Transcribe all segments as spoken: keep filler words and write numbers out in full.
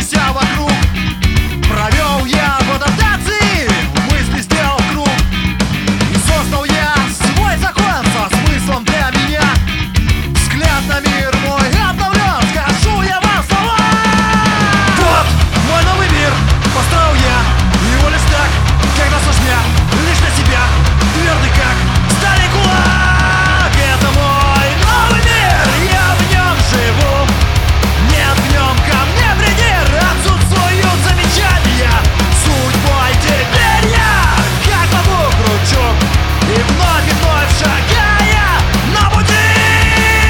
вся вокруг. Провел я в адаптации, мысли сделал круг. И создал я свой закон со смыслом для меня. Взгляд на мир мой обновлен, скажу я вам слова. Вот мой новый мир, построил я его лишь так, когда сложня лишь на себя, твердый как стальной кулак. Это мой новый мир, я в нем живу. Нет в нем ко мне предел, отсутствуют замечания. Судьбой теперь я, как бабу кручу, и вновь и вновь шагая на пути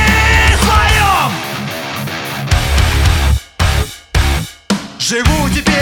своем. Живу теперь